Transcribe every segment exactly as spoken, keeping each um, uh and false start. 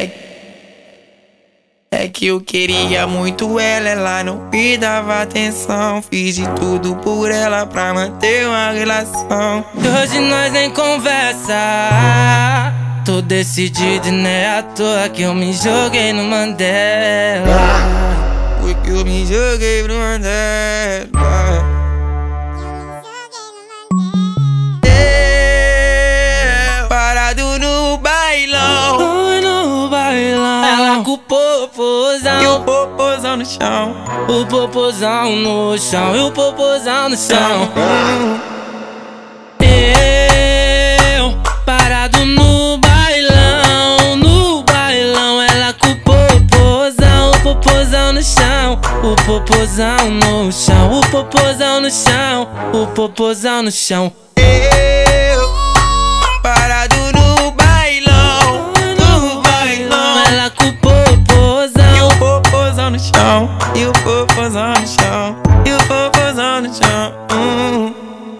É, é que eu queria muito ela, ela não me dava atenção. Fiz de tudo por ela pra manter uma relação. E hoje nós nem conversa. Tô decidido e não é à toa que eu me joguei no Mandela. Foi que eu me joguei pro Mandela. Eu, parado no bailão, Oi, no bailão. Ela com o popozão e o popozão no chão. O popozão no chão. E o popozão no chão. Eu, parado no bailão. No bailão. Ela com o popozão. O popozão no chão. O popozão no chão. O popozão no chão. O popozão no chão. Eu, parado no bailão, no bailão. Ela com o popozão. E o popozão no chão. E o popozão no chão. E o popozão no chão. Hum.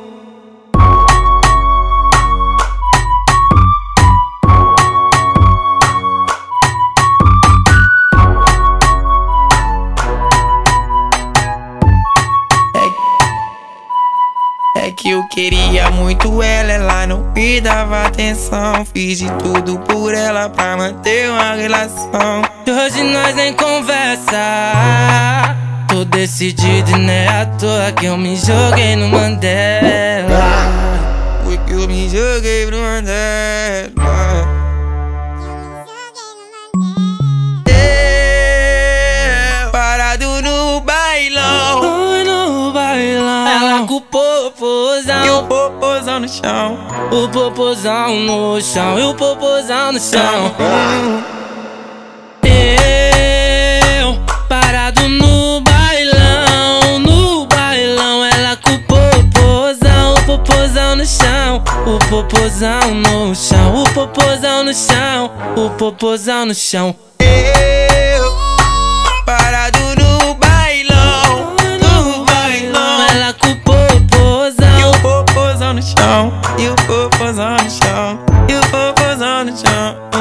É que eu queria muito ela, ela não me dava atenção. Fiz de tudo por ela pra manter uma relação. E hoje nós nem conversa. Tô decidido e não é à toa que eu me joguei no Mandela. Foi que eu me joguei pro Mandela. Eu, parado no bailão, Oi, no bailão. Ela com o popozão e o popozão no chão. O popozão no chão. E o popozão no chão. Eu, parado no bailão. No bailão. Ela com o popozão. O popozão no chão. O popozão no chão. O popozão no chão. O popozão no chão. Eu, parado no bailão, no bailão. Ela com o popozão. E o popozão no chão. E o popozão no chão. E o popozão no chão.